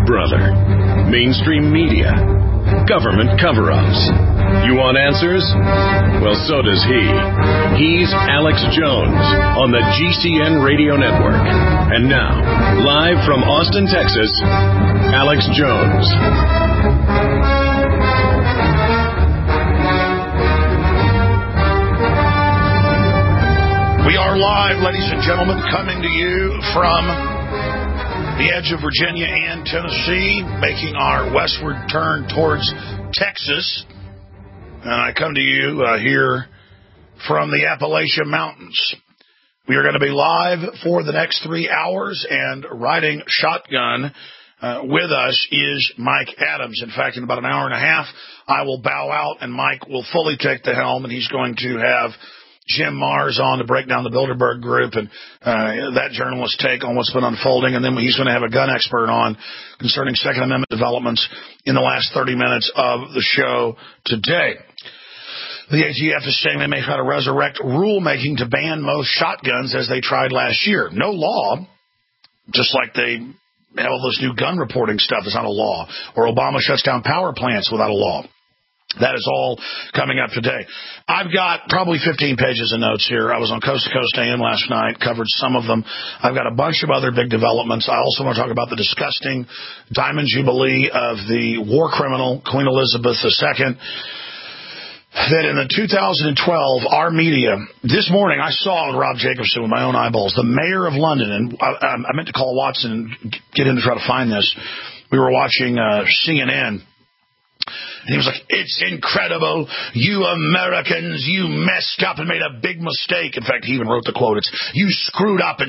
brother. Mainstream media. Government cover-ups. You want answers? Well, so does he. He's Alex Jones on the GCN Radio Network. And now, live from Austin, Texas, Alex Jones. We are live, ladies and gentlemen, coming to you from the edge of Virginia and Tennessee, making our westward turn towards Texas. And I come to you here from the Appalachian Mountains. We are going to be live for the next 3 hours, and riding shotgun with us is Mike Adams. In fact, in about an hour and a half, I will bow out, and Mike will fully take the helm, and he's going to have Jim Marrs on to break down the Bilderberg Group and that journalist's take on what's been unfolding. And then he's going to have a gun expert on concerning Second Amendment developments in the last 30 minutes of the show today. The ATF is saying they may try to resurrect rulemaking to ban most shotguns as they tried last year. No law, just like they have all this new gun reporting stuff is not a law, or Obama shuts down power plants without a law. That is all coming up today. I've got probably 15 pages of notes here. I was on Coast to Coast AM last night, covered some of them. I've got a bunch of other big developments. I also want to talk about the disgusting Diamond Jubilee of the war criminal, Queen Elizabeth II. That in the 2012, our media, this morning I saw Rob Jacobson with my own eyeballs, the mayor of London, and I meant to call Watson and get him to try to find this. We were watching CNN. And he was like, it's incredible. You Americans, you messed up and made a big mistake. In fact, he even wrote the quote. It's, you screwed up in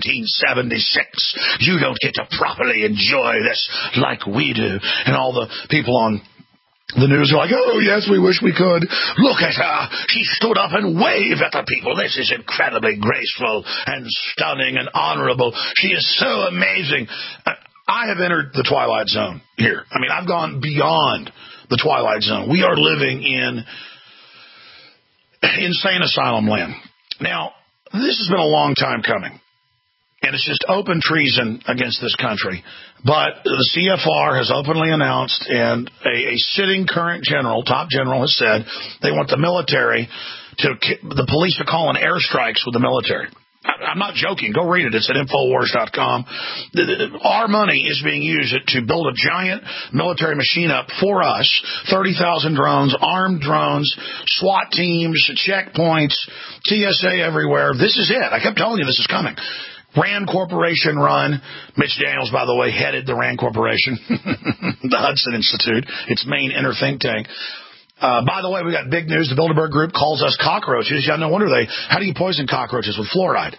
1776. You don't get to properly enjoy this like we do. And all the people on the news are like, oh, yes, we wish we could. Look at her. She stood up and waved at the people. This is incredibly graceful and stunning and honorable. She is so amazing. I have entered the Twilight Zone here. I mean, I've gone beyond the Twilight Zone. We are living in insane asylum land. Now, this has been a long time coming, and it's just open treason against this country. But the CFR has openly announced, and a sitting current general, top general, has said they want the military the police to call in airstrikes with the military. I'm not joking. Go read it. It's at Infowars.com. Our money is being used to build a giant military machine up for us. 30,000 drones, armed drones, SWAT teams, checkpoints, TSA everywhere. This is it. I kept telling you this is coming. RAND Corporation run. Mitch Daniels, by the way, headed the RAND Corporation, the Hudson Institute, its main inner think tank. By the way, we got big news. The Bilderberg Group calls us cockroaches. Yeah, no wonder how do you poison cockroaches? With fluoride.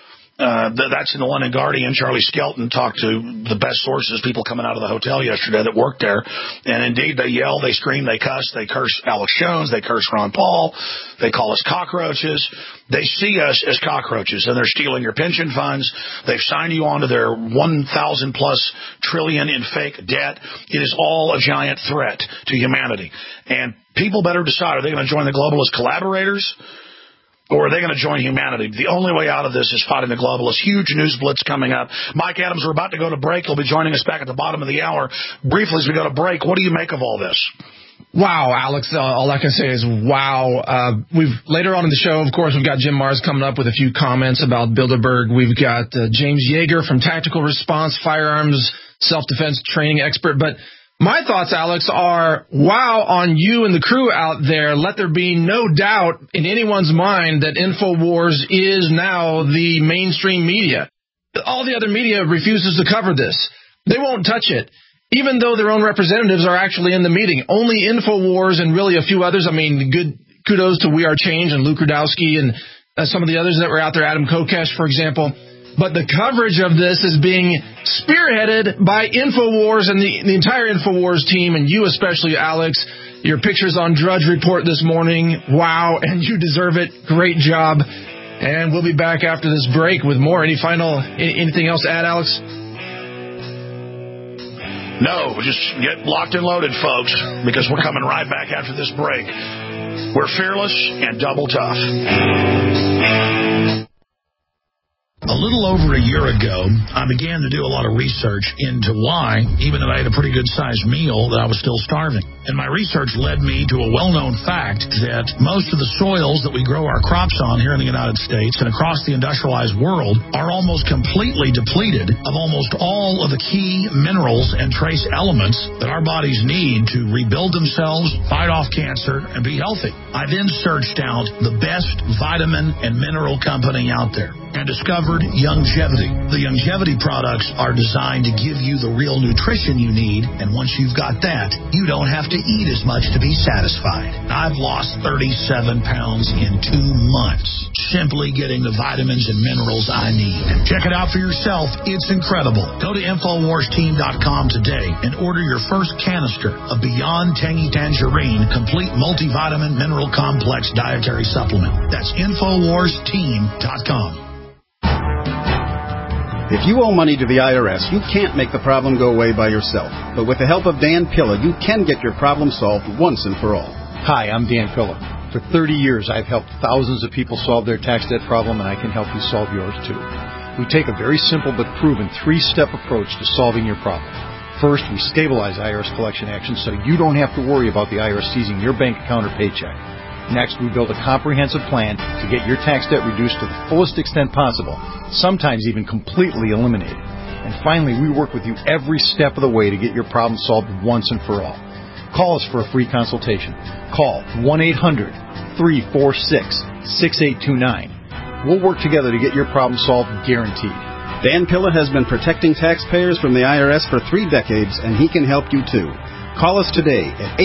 That's in the London Guardian. Charlie Skelton talked to the best sources, people coming out of the hotel yesterday that worked there. And indeed, they yell, they scream, they cuss, they curse Alex Jones, they curse Ron Paul, they call us cockroaches. They see us as cockroaches, and they're stealing your pension funds. They've signed you onto their 1,000+ trillion in fake debt. It is all a giant threat to humanity. And people better decide, are they going to join the globalist collaborators, or are they going to join humanity? The only way out of this is fighting the globalists. Huge news blitz coming up. Mike Adams, we're about to go to break. He'll be joining us back at the bottom of the hour. Briefly, as we go to break, what do you make of all this? Wow, Alex, all I can say is wow. Later on in the show, of course, we've got Jim Marrs coming up with a few comments about Bilderberg. We've got James Yeager from Tactical Response, firearms, self-defense training expert. But my thoughts, Alex, are wow on you and the crew out there. Let there be no doubt in anyone's mind that InfoWars is now the mainstream media. All the other media refuses to cover this. They won't touch it, even though their own representatives are actually in the meeting. Only InfoWars and really a few others. I mean, good kudos to We Are Change and Luke Rudkowski and some of the others that were out there, Adam Kokesh, for example. But the coverage of this is being spearheaded by InfoWars and the entire InfoWars team, and you especially, Alex. Your pictures on Drudge Report this morning. Wow, and you deserve it. Great job. And we'll be back after this break with more. Anything else to add, Alex? No, just get locked and loaded, folks, because we're coming right back after this break. We're fearless and double tough. little over a year ago, I began to do a lot of research into why, even though I had a pretty good-sized meal, that I was still starving. And my research led me to a well-known fact that most of the soils that we grow our crops on here in the United States and across the industrialized world are almost completely depleted of almost all of the key minerals and trace elements that our bodies need to rebuild themselves, fight off cancer, and be healthy. I then searched out the best vitamin and mineral company out there and discovered Youngevity. The Youngevity products are designed to give you the real nutrition you need, and once you've got that, you don't have to eat as much to be satisfied. I've lost 37 pounds in 2 months, simply getting the vitamins and minerals I need. Check it out for yourself. It's incredible. Go to InfoWarsTeam.com today and order your first canister of Beyond Tangy Tangerine Complete Multivitamin Mineral Complex Dietary Supplement. That's InfoWarsTeam.com. If you owe money to the IRS, you can't make the problem go away by yourself. But with the help of Dan Pilla, you can get your problem solved once and for all. Hi, I'm Dan Pilla. For 30 years, I've helped thousands of people solve their tax debt problem, and I can help you solve yours too. We take a very simple but proven 3-step approach to solving your problem. First, we stabilize IRS collection actions so you don't have to worry about the IRS seizing your bank account or paycheck. Next, we build a comprehensive plan to get your tax debt reduced to the fullest extent possible, sometimes even completely eliminated. And finally, we work with you every step of the way to get your problem solved once and for all. Call us for a free consultation. Call 1-800-346-6829. We'll work together to get your problem solved, guaranteed. Dan Pilla has been protecting taxpayers from the IRS for 3 decades, and he can help you too. Call us today at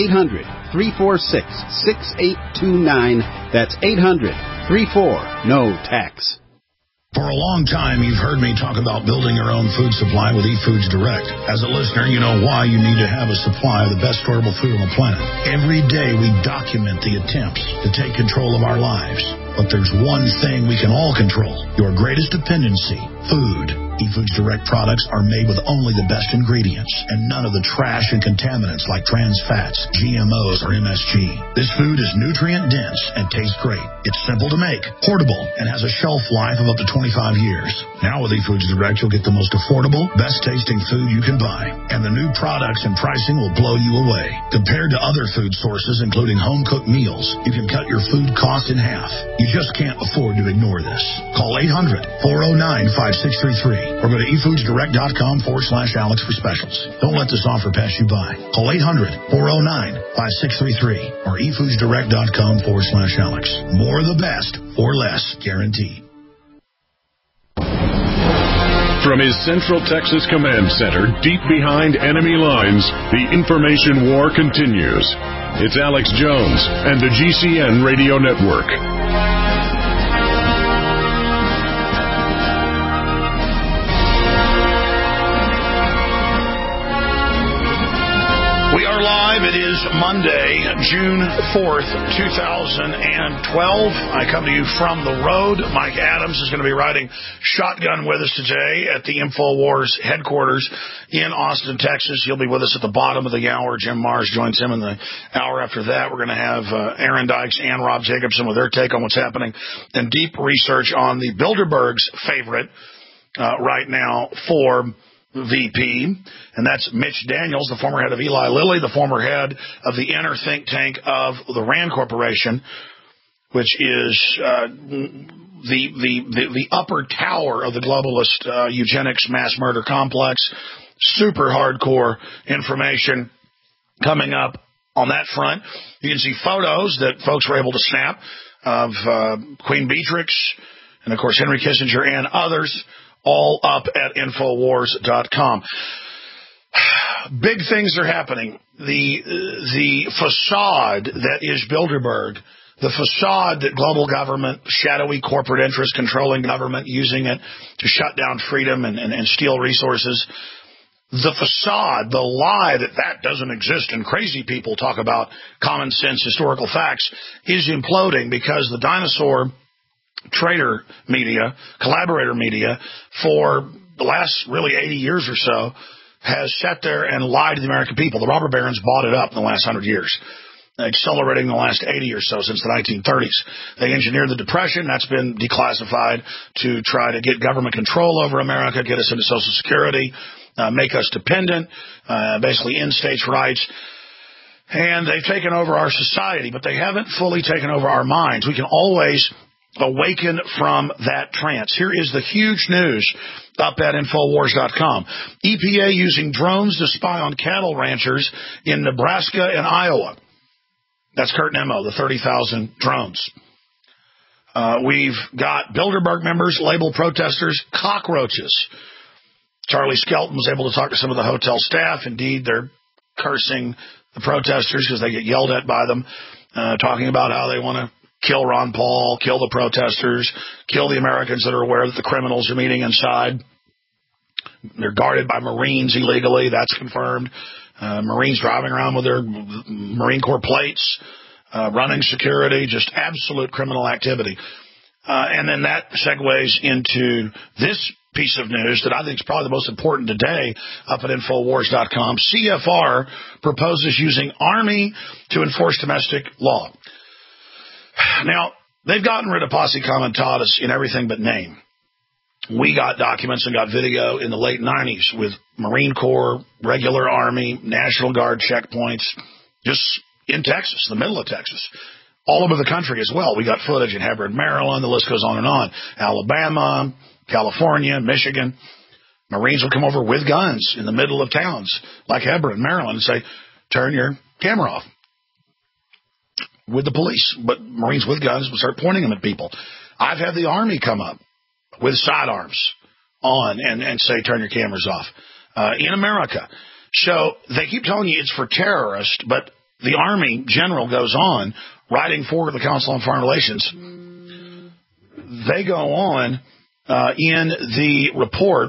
800-346-6829. That's 800-34-NO-TAX. For a long time, you've heard me talk about building your own food supply with eFoods Direct. As a listener, you know why you need to have a supply of the best storable food on the planet. Every day, we document the attempts to take control of our lives. But there's one thing we can all control, your greatest dependency, food. eFoods Direct products are made with only the best ingredients and none of the trash and contaminants like trans fats, GMOs, or MSG. This food is nutrient dense and tastes great. It's simple to make, portable, and has a shelf life of up to 25 years. Now with eFoods Direct, you'll get the most affordable, best tasting food you can buy. And the new products and pricing will blow you away. Compared to other food sources, including home-cooked meals, you can cut your food cost in half. You just can't afford to ignore this. Call 800-409-5633 or go to efoodsdirect.com/Alex for specials. Don't let this offer pass you by. Call 800-409-5633 or efoodsdirect.com/Alex. More of the best for less, guaranteed. From his Central Texas Command Center, deep behind enemy lines, the information war continues. It's Alex Jones and the GCN Radio Network. We are live. It is Monday, June 4th, 2012. I come to you from the road. Mike Adams is going to be riding shotgun with us today at the InfoWars headquarters in Austin, Texas. He'll be with us at the bottom of the hour. Jim Mars joins him in the hour after that. We're going to have Aaron Dykes and Rob Jacobson with their take on what's happening and deep research on the Bilderberg's favorite right now for VP, and that's Mitch Daniels, the former head of Eli Lilly, the former head of the inner think tank of the RAND Corporation, which is the upper tower of the globalist eugenics mass murder complex. Super hardcore information coming up on that front. You can see photos that folks were able to snap of Queen Beatrix and, of course, Henry Kissinger and others, all up at Infowars.com. Big things are happening. The facade that is Bilderberg, the facade that global government, shadowy corporate interest controlling government, using it to shut down freedom and steal resources, the facade, the lie that doesn't exist and crazy people talk about common sense historical facts, is imploding because the dinosaur traitor media, collaborator media, for the last really 80 years or so, has sat there and lied to the American people. The robber barons bought it up in the last 100 years. accelerating the last 80 or so since the 1930s. They engineered the Depression. That's been declassified to try to get government control over America, get us into Social Security, make us dependent, basically end states' rights. And they've taken over our society, but they haven't fully taken over our minds. We can always awaken from that trance. Here is the huge news up at Infowars.com. EPA using drones to spy on cattle ranchers in Nebraska and Iowa. That's Kurt Nimmo, the 30,000 drones. We've got Bilderberg members label protesters cockroaches. Charlie Skelton was able to talk to some of the hotel staff. Indeed, they're cursing the protesters because they get yelled at by them, talking about how they want to kill Ron Paul, kill the protesters, kill the Americans that are aware that the criminals are meeting inside. They're guarded by Marines illegally. That's confirmed. Marines driving around with their Marine Corps plates, running security, just absolute criminal activity. And then that segues into this piece of news that I think is probably the most important today up at Infowars.com. CFR proposes using Army to enforce domestic law. Now, they've gotten rid of posse comitatus in everything but name. We got documents and got video in the late 90s with Marine Corps, regular Army, National Guard checkpoints, just in Texas, the middle of Texas, all over the country as well. We got footage in Hebron, Maryland. The list goes on and on. Alabama, California, Michigan. Marines will come over with guns in the middle of towns like Hebron, Maryland, and say, turn your camera off. With the police, but Marines with guns will start pointing them at people. I've had the Army come up with sidearms on and say, turn your cameras off in America. So they keep telling you it's for terrorists, but the Army general goes on, writing for the Council on Foreign Relations. They go on in the report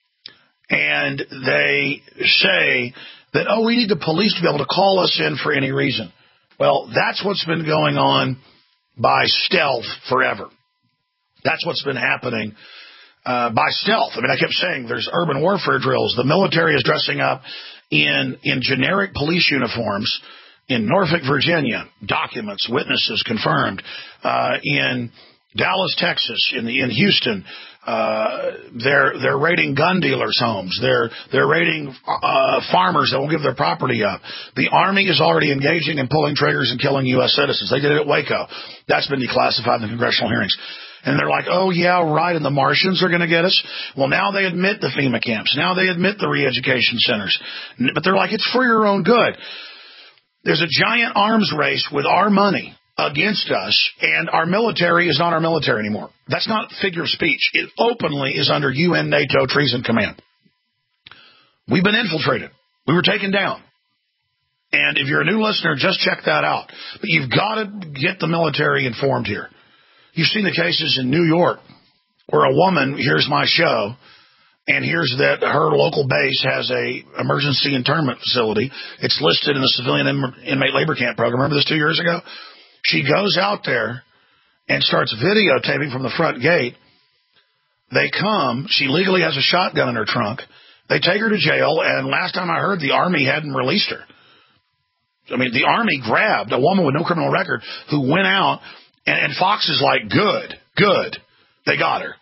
and they say that, we need the police to be able to call us in for any reason. Well, that's what's been going on by stealth forever. That's what's been happening by stealth. I mean, I kept saying there's urban warfare drills. The military is dressing up in generic police uniforms in Norfolk, Virginia. Documents, witnesses confirmed. In Dallas, Texas, in Houston, they're raiding gun dealers' homes. They're raiding farmers that won't give their property up. The Army is already engaging and pulling triggers and killing U.S. citizens. They did it at Waco. That's been declassified in the congressional hearings. And they're like, oh, yeah, right, and the Martians are going to get us? Well, now they admit the FEMA camps. Now they admit the re-education centers. But they're like, it's for your own good. There's a giant arms race with our money against us, and our military is not our military anymore. That's not figure of speech. It openly is under UN NATO treason command. We've been infiltrated. We were taken down. And if you're a new listener, just check that out. But you've got to get the military informed here. You've seen the cases in New York where a woman hears my show and hears that her local base has a emergency internment facility. It's listed in the civilian inmate labor camp program. Remember this 2 years ago? She goes out there and starts videotaping from the front gate. They come. She legally has a shotgun in her trunk. They take her to jail, and last time I heard, the Army hadn't released her. I mean, the Army grabbed a woman with no criminal record who went out, and Fox is like, good. They got her.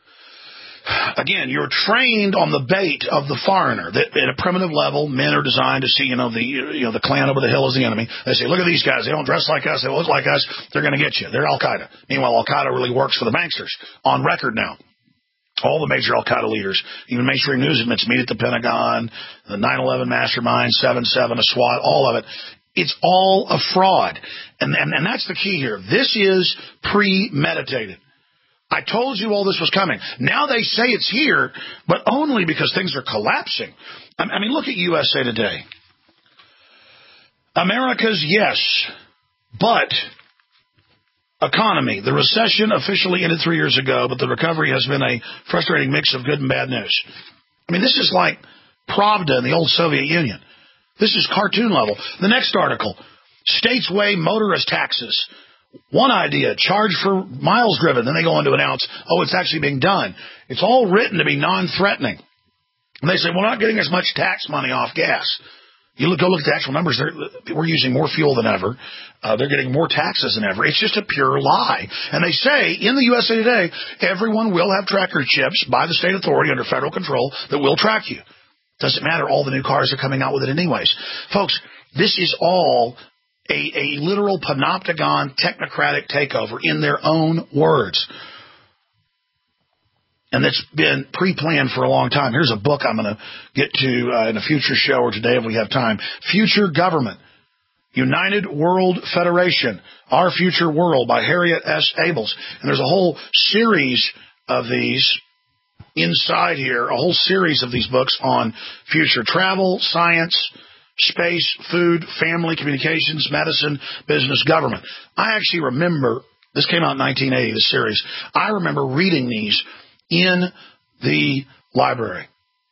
Again, you're trained on the bait of the foreigner. That at a primitive level, men are designed to see, the clan over the hill is the enemy. They say, look at these guys. They don't dress like us. They look like us. They're going to get you. They're Al-Qaeda. Meanwhile, Al-Qaeda really works for the banksters. On record now. All the major Al-Qaeda leaders, even mainstream news admits, meet at the Pentagon, the 9/11 mastermind, 7/7, a SWAT, all of it. It's all a fraud. And that's the key here. This is premeditated. I told you all this was coming. Now they say it's here, but only because things are collapsing. I mean, look at USA Today. America's yes, but economy. The recession officially ended 3 years ago, but the recovery has been a frustrating mix of good and bad news. I mean, this is like Pravda in the old Soviet Union. This is cartoon level. The next article, states weigh motorist taxes. One idea, charge for miles driven. Then they go on to announce, it's actually being done. It's all written to be non-threatening. And they say, we're not getting as much tax money off gas. Go look at the actual numbers. We're using more fuel than ever. They're getting more taxes than ever. It's just a pure lie. And they say in the USA Today, everyone will have tracker chips by the state authority under federal control that will track you. Doesn't matter. All the new cars are coming out with it anyways. Folks, this is all a literal panopticon technocratic takeover in their own words. And that's been pre-planned for a long time. Here's a book I'm going to get to in a future show or today if we have time. Future Government, United World Federation, Our Future World by Harriet S. Abels. And there's a whole series of these inside here, a whole series of these books on future travel, science, space, food, family, communications, medicine, business, government. I actually remember, this came out in 1980, this series. I remember reading these in the library.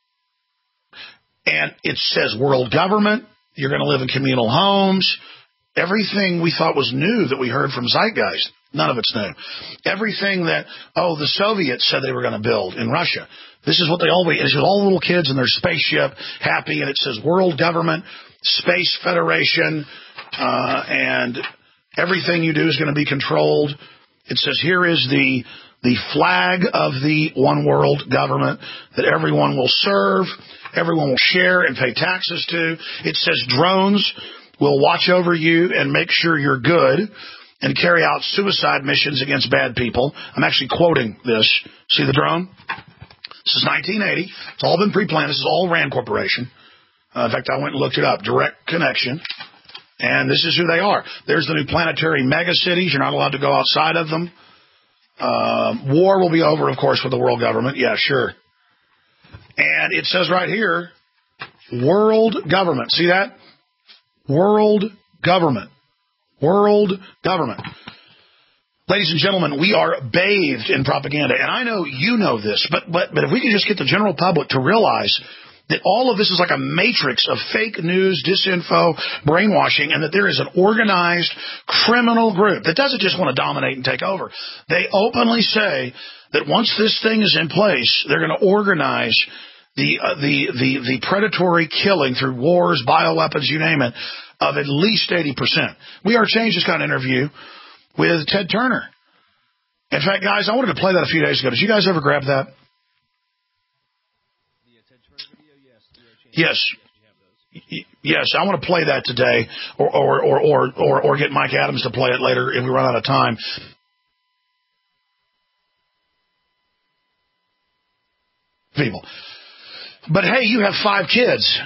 And it says world government, you're going to live in communal homes, everything we thought was new that we heard from Zeitgeist. None of it's new. Everything that, the Soviets said they were going to build in Russia. This is what they always, it's all little kids in their spaceship, happy, and it says world government, space federation, and everything you do is going to be controlled. It says here is the flag of the one world government that everyone will serve, everyone will share and pay taxes to. It says drones will watch over you and make sure you're good and carry out suicide missions against bad people. I'm actually quoting this. See the drone? This is 1980. It's all been pre-planned. This is all RAND Corporation. In fact, I went and looked it up. Direct connection. And this is who they are. There's the new planetary mega cities. You're not allowed to go outside of them. War will be over, of course, with the world government. Yeah, sure. And it says right here, world government. See that? World government. World government. Ladies and gentlemen, we are bathed in propaganda. And I know you know this, but if we can just get the general public to realize that all of this is like a matrix of fake news, disinfo, brainwashing, and that there is an organized criminal group that doesn't just want to dominate and take over. They openly say that once this thing is in place, they're going to organize the predatory killing through wars, bioweapons, you name it, of at least 80%. We Are Change just got an interview with Ted Turner. In fact, guys, I wanted to play that a few days ago. Did you guys ever grab that? Yes. Yes, I want to play that today, or get Mike Adams to play it later if we run out of time. People. But hey, you have 5 kids,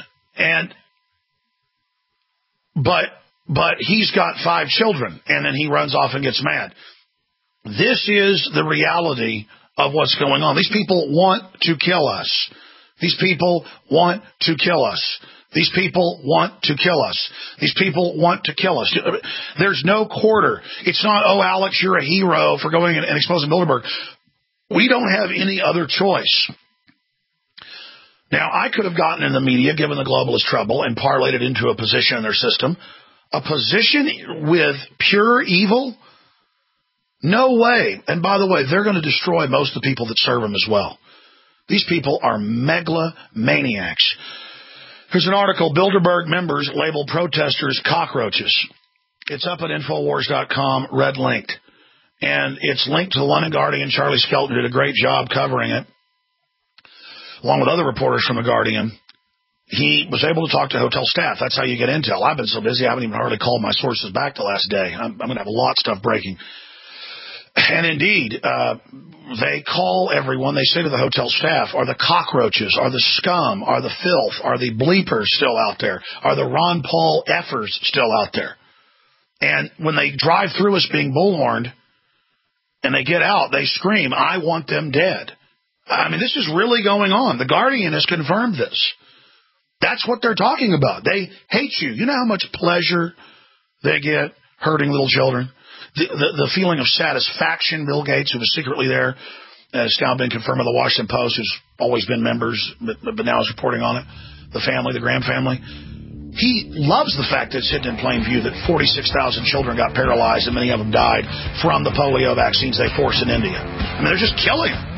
but he's got 5 children, and then he runs off and gets mad. This is the reality of what's going on. These people want to kill us. These people want to kill us. These people want to kill us. These people want to kill us. There's no quarter. It's not, Alex, you're a hero for going and exposing Bilderberg. We don't have any other choice. Now, I could have gotten in the media, given the globalist trouble, and parlayed it into a position in their system. A position with pure evil? No way. And by the way, they're going to destroy most of the people that serve them as well. These people are megalomaniacs. Here's an article, Bilderberg members label protesters cockroaches. It's up at Infowars.com, red linked. And it's linked to the London Guardian. Charlie Skelton did a great job covering it, along with other reporters from the Guardian. He was able to talk to hotel staff. That's how you get intel. I've been so busy, I haven't even hardly called my sources back the last day. I'm going to have a lot of stuff breaking. And indeed, they call everyone, they say to the hotel staff, are the cockroaches, are the scum, are the filth, are the bleepers still out there? Are the Ron Paul effers still out there? And when they drive through us being bullhorned and they get out, they scream, I want them dead. I mean, this is really going on. The Guardian has confirmed this. That's what they're talking about. They hate you. You know how much pleasure they get hurting little children? The feeling of satisfaction, Bill Gates, who was secretly there, has now been confirmed by the Washington Post, who's always been members, but now is reporting on it, the family, the Graham family. He loves the fact that it's hidden in plain view that 46,000 children got paralyzed and many of them died from the polio vaccines they forced in India. I mean, they're just killing them.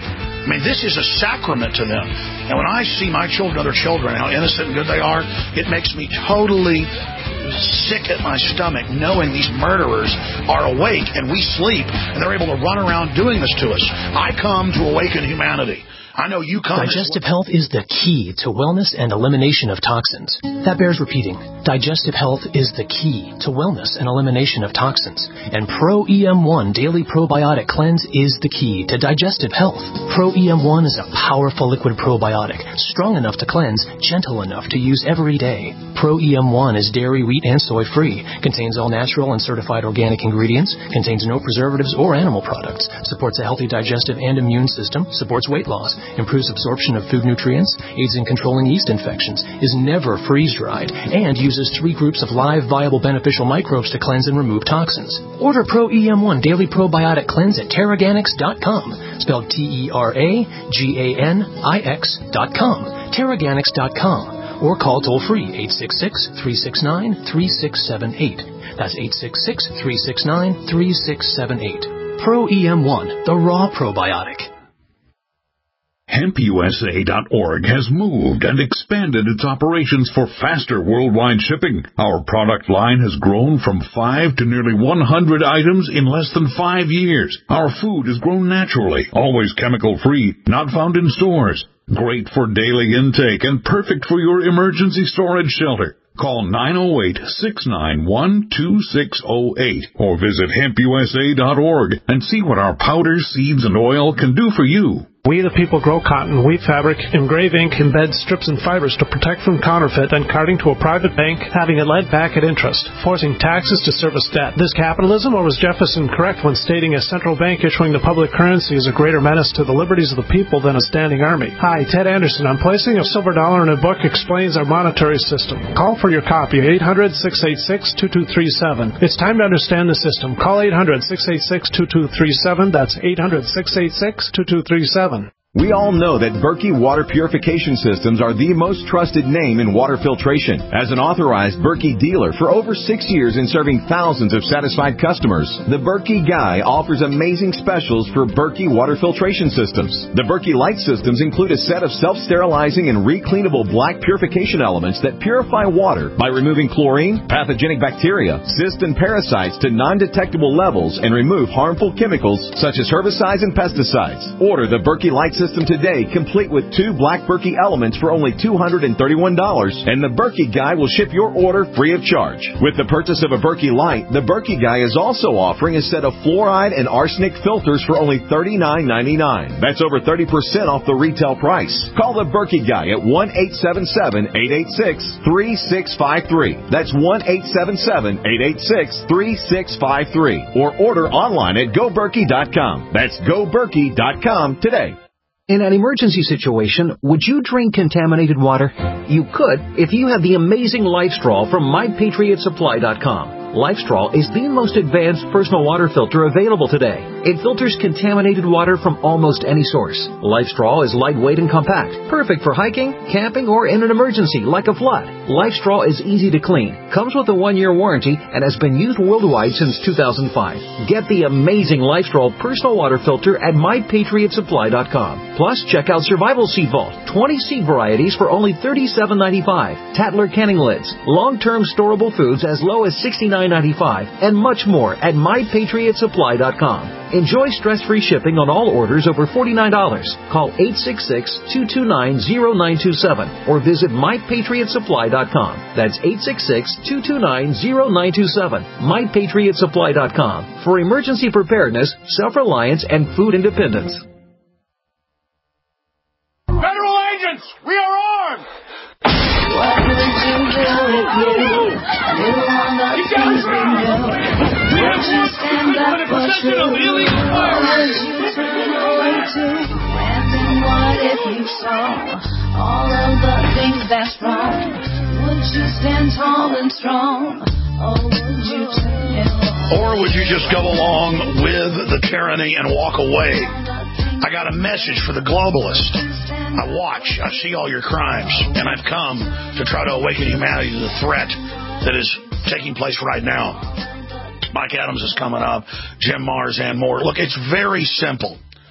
I mean, this is a sacrament to them. And when I see my children, other children, how innocent and good they are, it makes me totally sick at my stomach knowing these murderers are awake and we sleep and they're able to run around doing this to us. I come to awaken humanity. I know you come. Digestive health is the key to wellness and elimination of toxins. That bears repeating. Digestive health is the key to wellness and elimination of toxins. And Pro EM1 Daily Probiotic Cleanse is the key to digestive health. Pro EM1 is a powerful liquid probiotic, strong enough to cleanse, gentle enough to use every day. Pro EM1 is dairy, wheat, and soy free, contains all natural and certified organic ingredients, contains no preservatives or animal products, supports a healthy digestive and immune system, supports weight loss, improves absorption of food nutrients, aids in controlling yeast infections, is never freeze-dried, and uses 3 groups of live, viable, beneficial microbes to cleanse and remove toxins. Order Pro EM1 Daily Probiotic Cleanse at Teraganix.com, spelled TERAGANIX.com, Teraganix.com, or call toll-free 866-369-3678. That's 866-369-3678. Pro EM1, the raw probiotic. HempUSA.org has moved and expanded its operations for faster worldwide shipping. Our product line has grown from 5 to nearly 100 items in less than 5 years. Our food is grown naturally, always chemical-free, not found in stores. Great for daily intake and perfect for your emergency storage shelter. Call 908-691-2608 or visit HempUSA.org and see what our powders, seeds, and oil can do for you. We the people grow cotton, weave fabric, engrave ink, embed strips and fibers to protect from counterfeit, then carting to a private bank, having it lent back at interest, forcing taxes to service debt. This capitalism, or was Jefferson correct when stating a central bank issuing the public currency is a greater menace to the liberties of the people than a standing army? Hi, Ted Anderson. I'm placing a silver dollar in a book explains our monetary system. Call for your copy, 800-686-2237. It's time to understand the system. Call 800-686-2237. That's 800-686-2237. We all know that Berkey Water Purification Systems are the most trusted name in water filtration. As an authorized Berkey dealer for over 6 years and serving thousands of satisfied customers, the Berkey Guy offers amazing specials for Berkey Water Filtration Systems. The Berkey Light Systems include a set of self-sterilizing and recleanable black purification elements that purify water by removing chlorine, pathogenic bacteria, cysts, and parasites to non-detectable levels and remove harmful chemicals such as herbicides and pesticides. Order the Berkey Light System today, complete with 2 black Berkey elements for only $231, and the Berkey Guy will ship your order free of charge. With the purchase of a Berkey Light, the Berkey Guy is also offering a set of fluoride and arsenic filters for only $39.99. That's over 30% off the retail price. Call the Berkey Guy at 1-877-886-3653. That's 1-877-886-3653. Or order online at GoBerkey.com. That's GoBerkey.com today. In an emergency situation, would you drink contaminated water? You could if you have the amazing LifeStraw from MyPatriotSupply.com. LifeStraw is the most advanced personal water filter available today. It filters contaminated water from almost any source. LifeStraw is lightweight and compact, perfect for hiking, camping, or in an emergency like a flood. LifeStraw is easy to clean, comes with a 1-year warranty, and has been used worldwide since 2005. Get the amazing LifeStraw personal water filter at MyPatriotSupply.com. Plus, check out Survival Seed Vault, 20 seed varieties for only $37.95. Tattler canning lids, long-term storable foods as low as $69.95, and much more at MyPatriotSupply.com. Enjoy stress-free shipping on all orders over $49. Call 866-229-0927 or visit MyPatriotSupply.com. That's 866-229-0927. MyPatriotSupply.com for emergency preparedness, self-reliance, and food independence. Federal agents, we are armed! What would you do if you knew all the things we know? Would you stand up for truth? Or would you turn away too? And what if you saw all of the things that's wrong? Would you stand tall and strong? Or would you turn away? Or would you just go along with the tyranny and walk away? I got a message for the globalist. I watch, I see all your crimes, and I've come to try to awaken humanity to the threat that is taking place right now. Mike Adams is coming up, Jim Mars, and more. Look, it's very simple.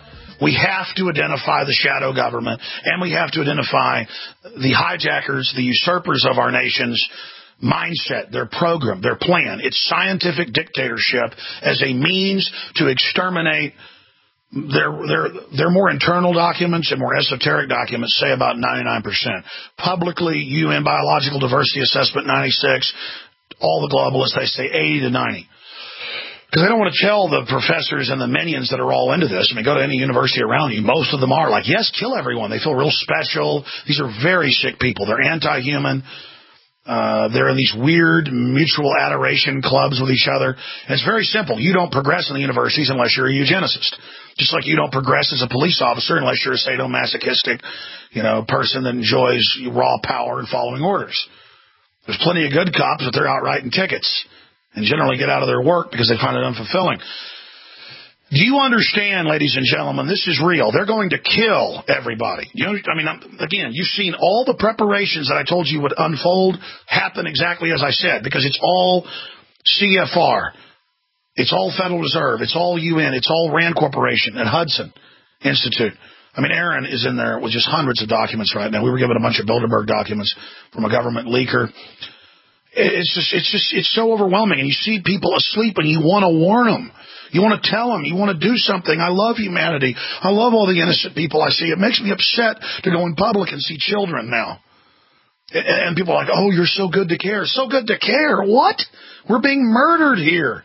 We have to identify the shadow government, and we have to identify the hijackers, the usurpers of our nation's mindset, their program, their plan. It's scientific dictatorship as a means to exterminate. They're more internal documents and more esoteric documents say about 99%. Publicly, UN Biological Diversity Assessment 96, all the globalists, they say 80 to 90. Because they don't want to tell the professors and the minions that are all into this. I mean, go to any university around you. Most of them are like, yes, kill everyone. They feel real special. These are very sick people. They're anti-human. They're in these weird mutual adoration clubs with each other. And it's very simple. You don't progress in the universities unless you're a eugenicist. Just like you don't progress as a police officer unless you're a sadomasochistic, person that enjoys raw power and following orders. There's plenty of good cops, but they're out writing tickets and generally get out of their work because they find it unfulfilling. Do you understand, ladies and gentlemen, this is real. They're going to kill everybody. Again, you've seen all the preparations that I told you would unfold happen exactly as I said, because it's all CFR. It's all Federal Reserve. It's all UN. It's all RAND Corporation and Hudson Institute. Aaron is in there with just hundreds of documents right now. We were given a bunch of Bilderberg documents from a government leaker. It's so overwhelming. And you see people asleep and you want to warn them. You want to tell them. You want to do something. I love humanity. I love all the innocent people I see. It makes me upset to go in public and see children now. And people are like, oh, you're so good to care. So good to care. What? We're being murdered here.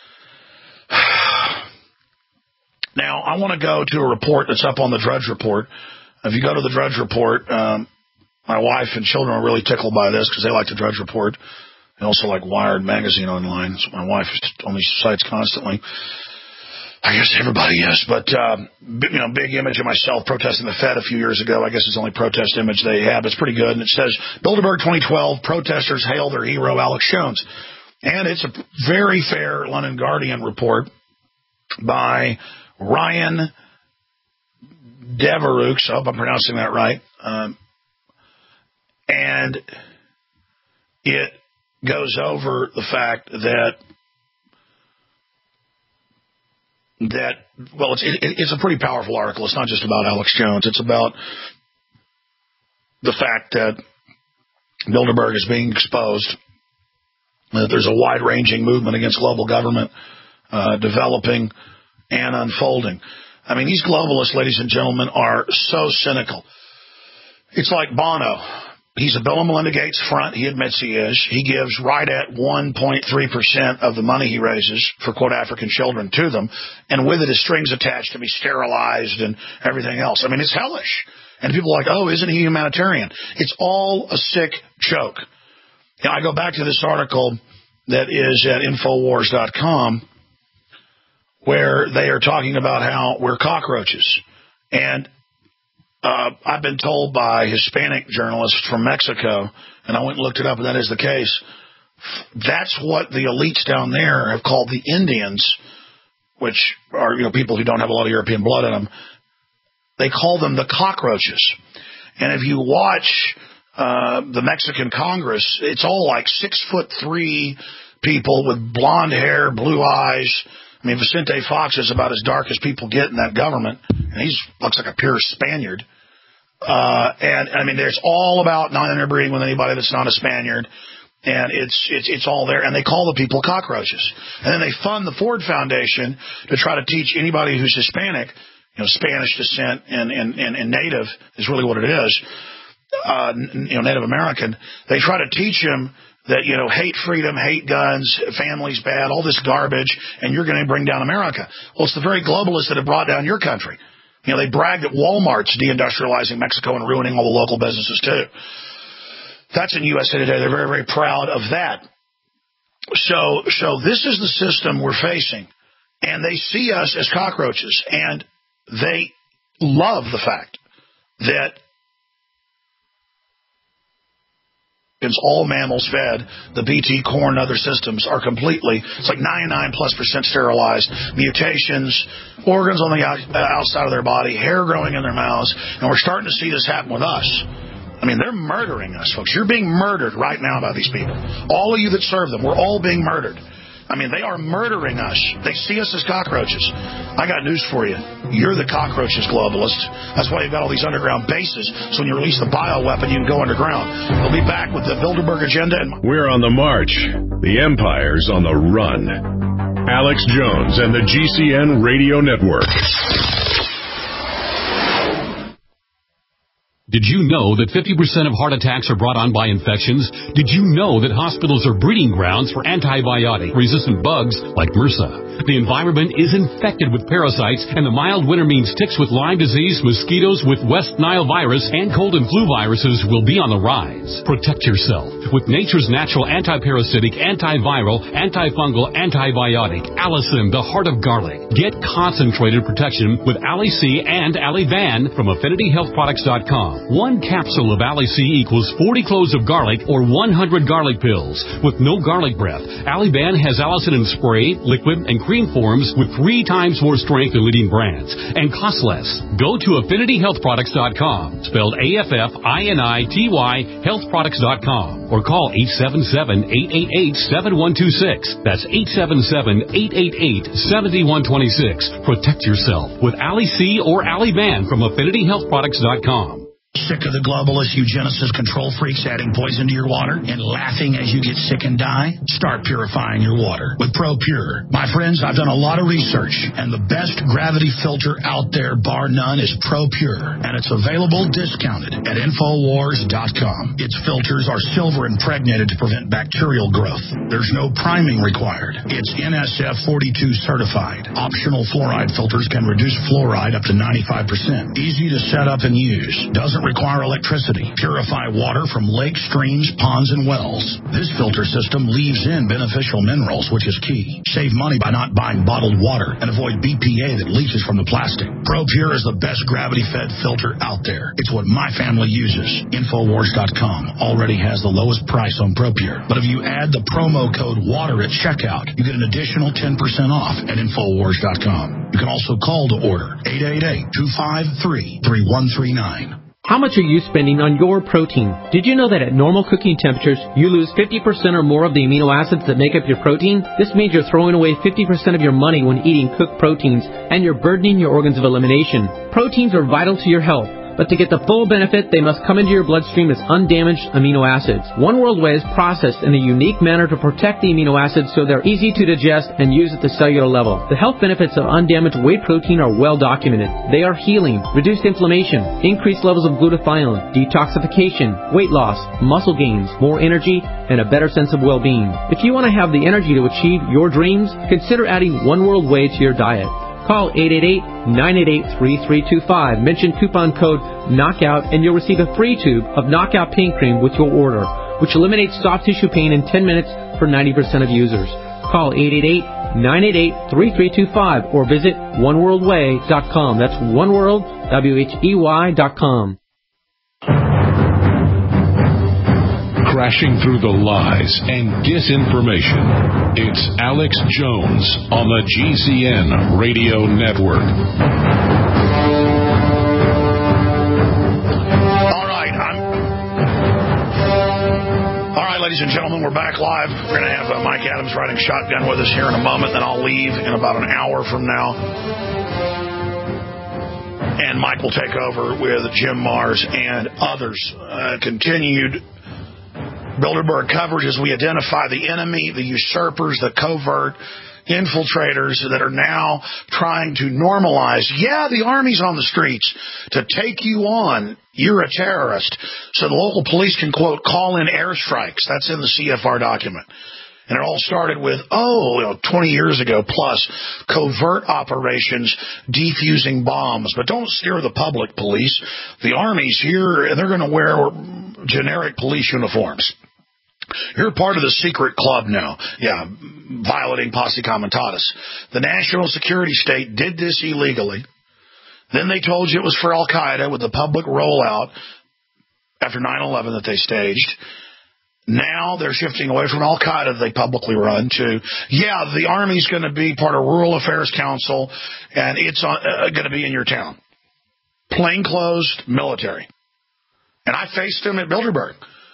Now, I want to go to a report that's up on the Drudge Report. If you go to the Drudge Report, my wife and children are really tickled by this because they like the Drudge Report. They also like Wired magazine online. So my wife is on these sites constantly. I guess everybody is. But, big image of myself protesting the Fed a few years ago. I guess it's the only protest image they have. It's pretty good. And it says, Bilderberg 2012, protesters hail their hero, Alex Jones. And it's a very fair London Guardian report by Ryan Devereux. I hope I'm pronouncing that right. And it goes over the fact that it's a pretty powerful article. It's not just about Alex Jones. It's about the fact that Bilderberg is being exposed, that there's a wide-ranging movement against global government developing and unfolding. These globalists, ladies and gentlemen, are so cynical. It's like Bono. He's a Bill and Melinda Gates front. He admits he is. He gives right at 1.3% of the money he raises for, quote, African children to them. And with it is strings attached to be sterilized and everything else. It's hellish. And people are like, oh, isn't he humanitarian? It's all a sick joke. I go back to this article that is at Infowars.com where they are talking about how we're cockroaches. And I've been told by Hispanic journalists from Mexico, and I went and looked it up, and that is the case. That's what the elites down there have called the Indians, which are people who don't have a lot of European blood in them. They call them the cockroaches. And if you watch the Mexican Congress, it's all like 6'3" people with blonde hair, blue eyes. Vicente Fox is about as dark as people get in that government, and he looks like a pure Spaniard. There's all about not interbreeding with anybody that's not a Spaniard, and it's all there. And they call the people cockroaches. And then they fund the Ford Foundation to try to teach anybody who's Hispanic, Spanish descent and Native is really what it is. Native American. They try to teach him that, hate freedom, hate guns, family's bad, all this garbage, and you're going to bring down America. Well, it's the very globalists that have brought down your country. They brag that Walmart's deindustrializing Mexico and ruining all the local businesses, too. That's in USA Today. They're very, very proud of that. So this is the system we're facing. And they see us as cockroaches. And they love the fact that all mammals fed, the BT corn and other systems are completely, it's like 99+% sterilized, mutations, organs on the outside of their body, hair growing in their mouths, and we're starting to see this happen with us. They're murdering us, folks. You're being murdered right now by these people. All of you that serve them, we're all being murdered. I mean, they are murdering us. They see us as cockroaches. I got news for you. You're the cockroaches, globalists. That's why you've got all these underground bases. So when you release the bioweapon, you can go underground. We'll be back with the Bilderberg Agenda. We're on the march. The empire's on the run. Alex Jones and the GCN Radio Network. Did you know that 50% of heart attacks are brought on by infections? Did you know that hospitals are breeding grounds for antibiotic-resistant bugs like MRSA? The environment is infected with parasites, and the mild winter means ticks with Lyme disease, mosquitoes with West Nile virus, and cold and flu viruses will be on the rise. Protect yourself with nature's natural antiparasitic, antiviral, antifungal, antibiotic, Allicin, the heart of garlic. Get concentrated protection with Ali-C and Ali-Van from AffinityHealthProducts.com. One capsule of Ali-C equals 40 cloves of garlic or 100 garlic pills. With no garlic breath, Ali-Van has Allicin in spray, liquid, and cream forms with 3 times more strength than leading brands and costs less. Go to AffinityHealthProducts.com, spelled AFFINITY, healthproducts.com, or call 877-888-7126. That's 877-888-7126. Protect yourself with Ali-C or Ali-Van from AffinityHealthProducts.com. Sick of the globalist eugenicist control freaks adding poison to your water and laughing as you get sick and die? Start purifying your water with ProPure. My friends, I've done a lot of research, and the best gravity filter out there, bar none, is ProPure, and it's available discounted at Infowars.com. Its filters are silver impregnated to prevent bacterial growth. There's no priming required. It's NSF 42 certified. Optional fluoride filters can reduce fluoride up to 95%. Easy to set up and use. Doesn't require electricity. Purify water from lakes, streams, ponds, and wells. This filter system leaves in beneficial minerals, which is key. Save money by not buying bottled water and avoid BPA that leaches from the plastic. ProPure is the best gravity-fed filter out there. It's what my family uses. Infowars.com already has the lowest price on ProPure. But if you add the promo code WATER at checkout, you get an additional 10% off at Infowars.com. You can also call to order 888-253-3139. How much are you spending on your protein? Did you know that at normal cooking temperatures, you lose 50% or more of the amino acids that make up your protein? This means you're throwing away 50% of your money when eating cooked proteins, and you're burdening your organs of elimination. Proteins are vital to your health, but to get the full benefit, they must come into your bloodstream as undamaged amino acids. One World Whey is processed in a unique manner to protect the amino acids so they're easy to digest and use at the cellular level. The health benefits of undamaged whey protein are well documented. They are healing, reduced inflammation, increased levels of glutathione, detoxification, weight loss, muscle gains, more energy, and a better sense of well-being. If you want to have the energy to achieve your dreams, consider adding One World Whey to your diet. Call 888-988-3325. Mention coupon code KNOCKOUT and you'll receive a free tube of Knockout Pain Cream with your order, which eliminates soft tissue pain in 10 minutes for 90% of users. Call 888-988-3325 or visit oneworldwhey.com. That's oneworld.com. Crashing through the lies and disinformation. It's Alex Jones on the GCN Radio Network. All right, ladies and gentlemen, we're back live. We're going to have Mike Adams riding shotgun with us here in a moment, then I'll leave in about an hour from now. And Mike will take over with Jim Mars and others. Continued Bilderberg coverage as we identify the enemy, the usurpers, the covert infiltrators that are now trying to normalize, the Army's on the streets to take you on. You're a terrorist. So the local police can, quote, call in airstrikes. That's in the CFR document. And it all started with, 20 years ago plus, covert operations, defusing bombs. But don't scare the public, police. The Army's here, and they're going to wear generic police uniforms. You're part of the secret club now. Violating posse comitatus. The national security state did this illegally. Then they told you it was for Al-Qaeda with the public rollout after 9/11 that they staged. Now they're shifting away from Al-Qaeda they publicly run to, the Army's going to be part of Rural Affairs Council, and it's going to be in your town. Plainclothes military. And I faced them at Bilderberg.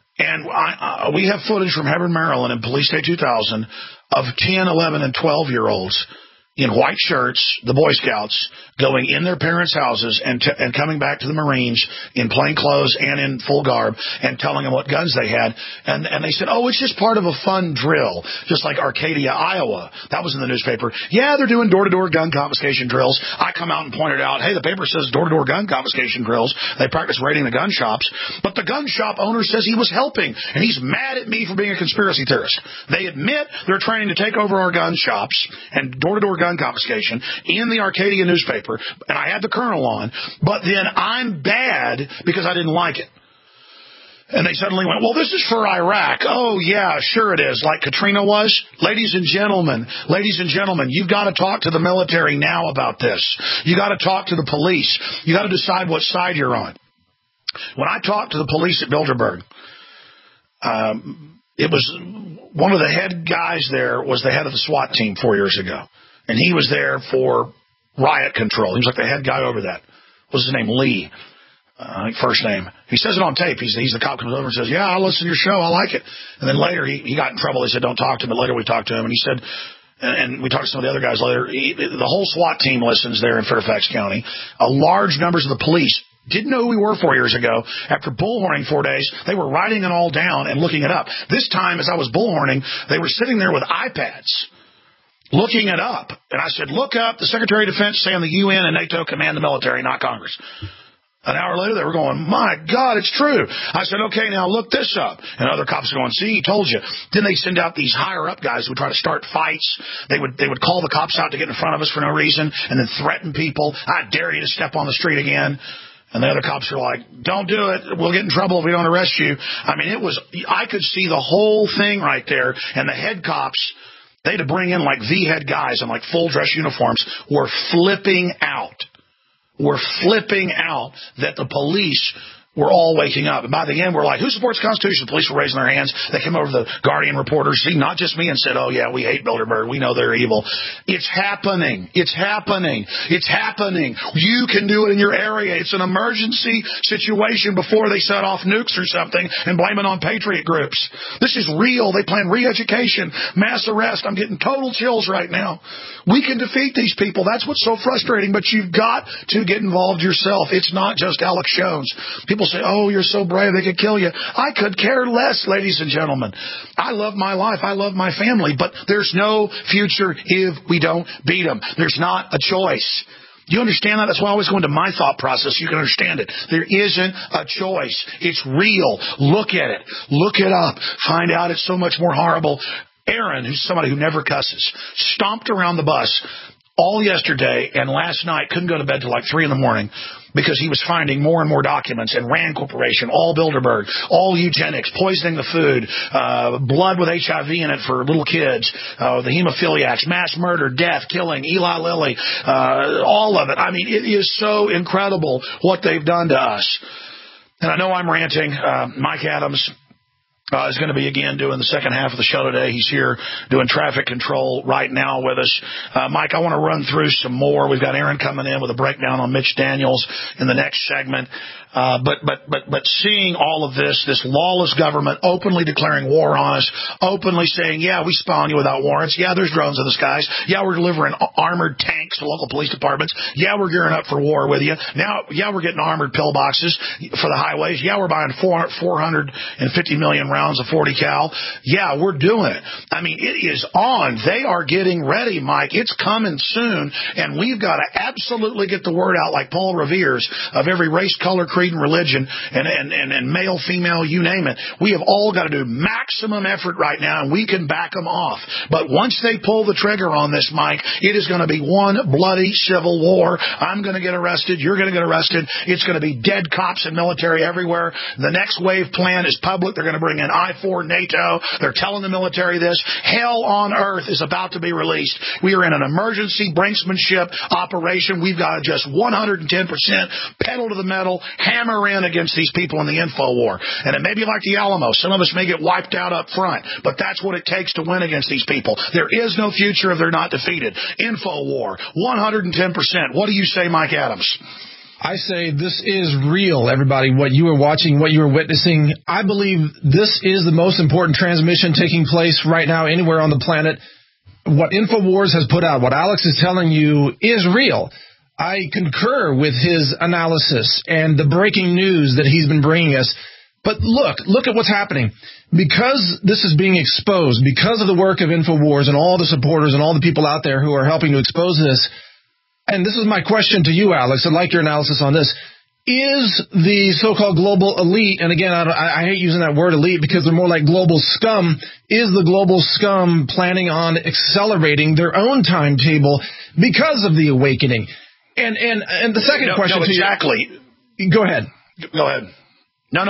And we have footage from Hebron, Maryland, in Police Day 2000 of 10, 11, and 12-year-olds in white shirts, the Boy Scouts, going in their parents' houses and coming back to the Marines in plain clothes and in full garb and telling them what guns they had. And they said, oh, it's just part of a fun drill, just like Arcadia, Iowa. That was in the newspaper. Yeah, they're doing door-to-door gun confiscation drills. I come out and pointed out, hey, the paper says door-to-door gun confiscation drills. They practice raiding the gun shops. But the gun shop owner says he was helping, and he's mad at me for being a conspiracy theorist. They admit they're training to take over our gun shops and door-to-door gun confiscation in the Arcadia newspaper, and I had the colonel on, but then I'm bad because I didn't like it. And they suddenly went, well, this is for Iraq. Oh, yeah, sure it is, like Katrina was. Ladies and gentlemen, you've got to talk to the military now about this. You got to talk to the police. You got to decide what side you're on. When I talked to the police at Bilderberg, it was one of the head guys there was the head of the SWAT team 4 years ago. And he was there for riot control. He was like the head guy over that. What was his name? Lee. First name. He says it on tape. He's the cop comes over and says, yeah, I listen to your show. I like it. And then later he got in trouble. They said, don't talk to him. But later we talked to him. And he said, and we talked to some of the other guys later, the whole SWAT team listens there in Fairfax County. Large numbers of the police didn't know who we were 4 years ago. After bullhorning 4 days, they were writing it all down and looking it up. This time, as I was bullhorning, they were sitting there with iPads looking it up. And I said, look up the Secretary of Defense saying the UN and NATO command the military, not Congress. An hour later, they were going, my God, it's true. I said, okay, now look this up. And other cops are going, see, he told you. Then they send out these higher-up guys who would try to start fights. They would call the cops out to get in front of us for no reason and then threaten people. I dare you to step on the street again. And the other cops are like, don't do it. We'll get in trouble if we don't arrest you. I mean, I could see the whole thing right there. And the head cops, they had to bring in like the head guys in like full dress uniforms, were flipping out. We're flipping out that the police were all waking up. And by the end, we're like, who supports the Constitution? The police were raising their hands. They came over to the Guardian reporters, see, not just me, and said, oh, yeah, we hate Bilderberg. We know they're evil. It's happening. It's happening. It's happening. You can do it in your area. It's an emergency situation before they set off nukes or something and blame it on patriot groups. This is real. They plan re-education, mass arrest. I'm getting total chills right now. We can defeat these people. That's what's so frustrating, but you've got to get involved yourself. It's not just Alex Jones. People say, oh, you're so brave, they could kill you. I could care less, ladies and gentlemen. I love my life. I love my family, but there's no future if we don't beat them. There's not a choice. Do you understand that? That's why I always go into my thought process so you can understand it. There isn't a choice. It's real. Look at it. Look it up. Find out it's so much more horrible. Aaron, who's somebody who never cusses, stomped around the bus all yesterday and last night, couldn't go to bed till like 3 in the morning because he was finding more and more documents, and Rand Corporation, all Bilderberg, all eugenics, poisoning the food, blood with HIV in it for little kids, the hemophiliacs, mass murder, death, killing, Eli Lilly, all of it. I mean, it is so incredible what they've done to us. And I know I'm ranting. Mike Adams is going to be again doing the second half of the show today. He's here doing traffic control right now with us. Mike, I want to run through some more. We've got Aaron coming in with a breakdown on Mitch Daniels in the next segment. But seeing all of this lawless government openly declaring war on us, openly saying, yeah, we spy on you without warrants. Yeah, there's drones in the skies. Yeah, we're delivering armored tanks to local police departments. Yeah, we're gearing up for war with you. Now, yeah, we're getting armored pillboxes for the highways. Yeah, we're buying 450 million rounds of 40 cal. Yeah, we're doing it. I mean, it is on. They are getting ready, Mike. It's coming soon, and we've got to absolutely get the word out like Paul Revere's of every race, color, creed, and religion, and male, female, you name it. We have all got to do maximum effort right now, and we can back them off. But once they pull the trigger on this, Mike, it is going to be one bloody civil war. I'm going to get arrested. You're going to get arrested. It's going to be dead cops and military everywhere. The next wave plan is public. They're going to bring in I-4 NATO. They're telling the military this. Hell on earth is about to be released. We are in an emergency brinksmanship operation. We've got to just 110% pedal to the metal, hammer in against these people in the info war. And it may be like the Alamo. Some of us may get wiped out up front, but that's what it takes to win against these people. There is no future if they're not defeated. Info war, 110%. What do you say, Mike Adams? I say this is real, everybody. What you are watching, what you are witnessing, I believe this is the most important transmission taking place right now anywhere on the planet. What InfoWars has put out, what Alex is telling you is real. I concur with his analysis and the breaking news that he's been bringing us. But look at what's happening. Because this is being exposed, because of the work of InfoWars and all the supporters and all the people out there who are helping to expose this, and this is my question to you, Alex. I'd like your analysis on this. Is the so-called global elite, and again, I hate using that word elite because they're more like global scum, is the global scum planning on accelerating their own timetable because of the awakening? And the second question to you... Go ahead. Go ahead. No,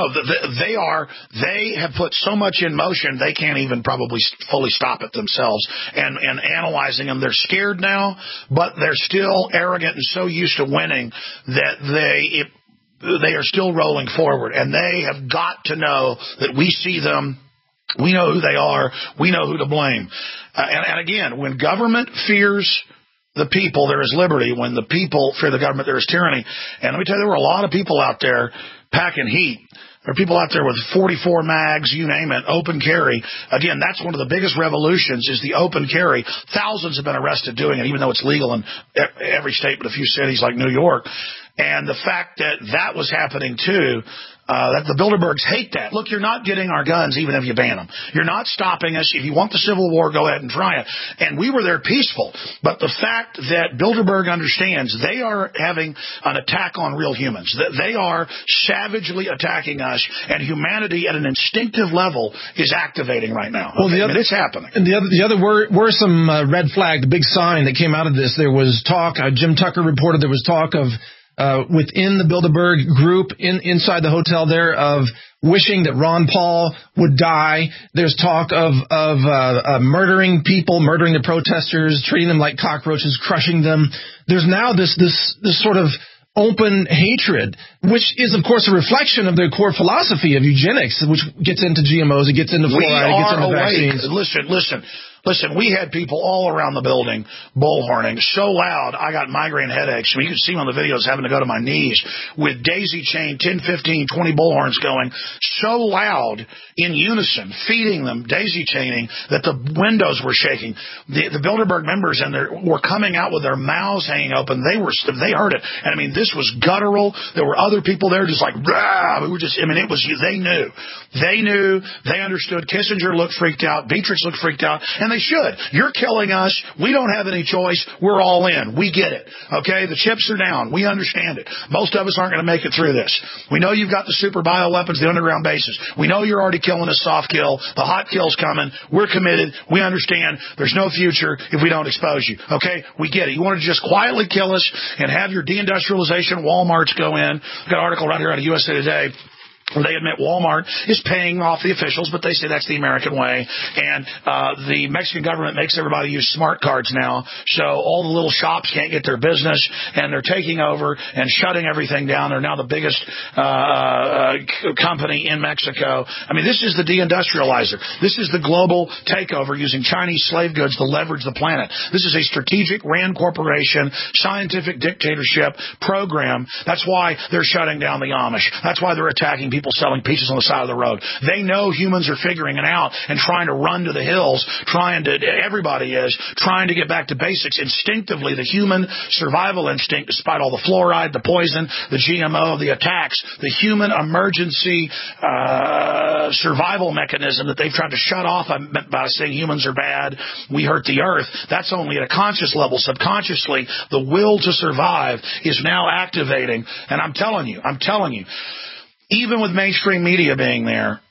they have put so much in motion, they can't even probably fully stop it themselves. And analyzing them, they're scared now, but they're still arrogant and so used to winning that they are still rolling forward. And they have got to know that we see them, we know who they are, we know who to blame. And again, when government fears the people, there is liberty. When the people fear the government, there is tyranny. And let me tell you, there were a lot of people out there packing heat. There are people out there with 44 mags, you name it, open carry. Again, that's one of the biggest revolutions is the open carry. Thousands have been arrested doing it, even though it's legal in every state but a few cities like New York. And the fact that was happening too, that the Bilderbergs hate that. Look, you're not getting our guns even if you ban them. You're not stopping us. If you want the Civil War, go ahead and try it. And we were there peaceful. But the fact that Bilderberg understands they are having an attack on real humans, that they are savagely attacking us, and humanity at an instinctive level is activating right now. Well, it's happening. And the other were some red flag, the big sign that came out of this. There was talk, Jim Tucker reported there was talk of within the Bilderberg group inside the hotel there of wishing that Ron Paul would die. There's talk of murdering people, murdering the protesters, treating them like cockroaches, crushing them. There's now this sort of open hatred, which is, of course, a reflection of their core philosophy of eugenics, which gets into GMOs, it gets into fluoride, it gets into vaccines. Listen, we had people all around the building bullhorning so loud I got migraine headaches. You could see on the videos having to go to my knees with daisy chain, 10, 15, 20 bullhorns going so loud in unison, feeding them, daisy chaining, that the windows were shaking. The Bilderberg members were coming out with their mouths hanging open. They heard it. And I mean, this was guttural. There were other people there just like, rah! They knew. They understood. Kissinger looked freaked out. Beatrix looked freaked out. And they should. You're killing us. We don't have any choice. We're all in. We get it. Okay? The chips are down. We understand it. Most of us aren't going to make it through this. We know you've got the super bioweapons, the underground bases. We know you're already killing us soft kill. The hot kill's coming. We're committed. We understand. There's no future if we don't expose you. Okay? We get it. You want to just quietly kill us and have your deindustrialization Walmarts go in. I've got an article right here out of USA Today. They admit Walmart is paying off the officials, but they say that's the American way. And the Mexican government makes everybody use smart cards now, so all the little shops can't get their business, and they're taking over and shutting everything down. They're now the biggest company in Mexico. I mean, this is the deindustrializer. This is the global takeover using Chinese slave goods to leverage the planet. This is a strategic Rand Corporation, scientific dictatorship program. That's why they're shutting down the Amish. That's why they're attacking people selling peaches on the side of the road. They know humans are figuring it out and trying to run to the hills, everybody is trying to get back to basics. Instinctively, the human survival instinct, despite all the fluoride, the poison, the GMO, the attacks, the human emergency survival mechanism that they've tried to shut off by saying humans are bad, we hurt the earth. That's only at a conscious level. Subconsciously, the will to survive is now activating. And I'm telling you, even with mainstream media being there,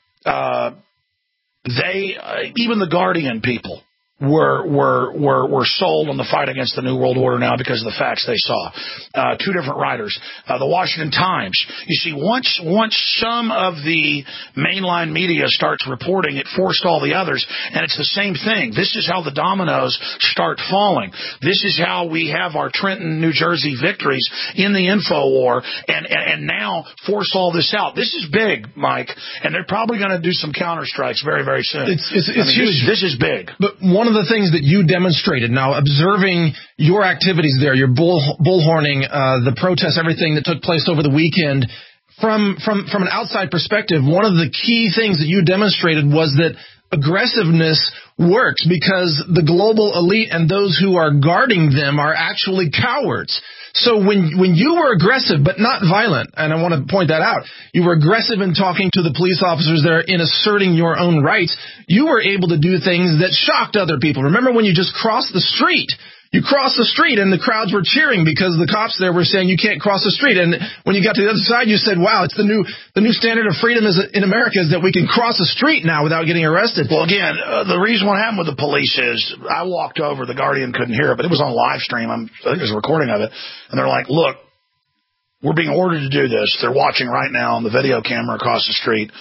even the Guardian people were sold on the fight against the New World Order now because of the facts they saw. Two different writers. The Washington Times. You see, once some of the mainline media starts reporting, it forced all the others, and it's the same thing. This is how the dominoes start falling. This is how we have our Trenton, New Jersey victories in the info war, and now force all this out. This is big, Mike, and they're probably going to do some counter strikes very, very soon. It's huge. This is big. But one of the things that you demonstrated. Now, observing your activities there, your bullhorning, the protests, everything that took place over the weekend, from an outside perspective, one of the key things that you demonstrated was that aggressiveness works because the global elite and those who are guarding them are actually cowards. So when you were aggressive but not violent, and I want to point that out, you were aggressive in talking to the police officers there, in asserting your own rights, you were able to do things that shocked other people. Remember when you just crossed the street? You crossed the street and the crowds were cheering because the cops there were saying you can't cross the street. And when you got to the other side, you said, wow, it's the new standard of freedom in America is that we can cross the street now without getting arrested. Well, again, the reason what happened with the police is I walked over, the Guardian couldn't hear it, but it was on live stream. I think there's a recording of it. And they're like, look, we're being ordered to do this. They're watching right now on the video camera across the street.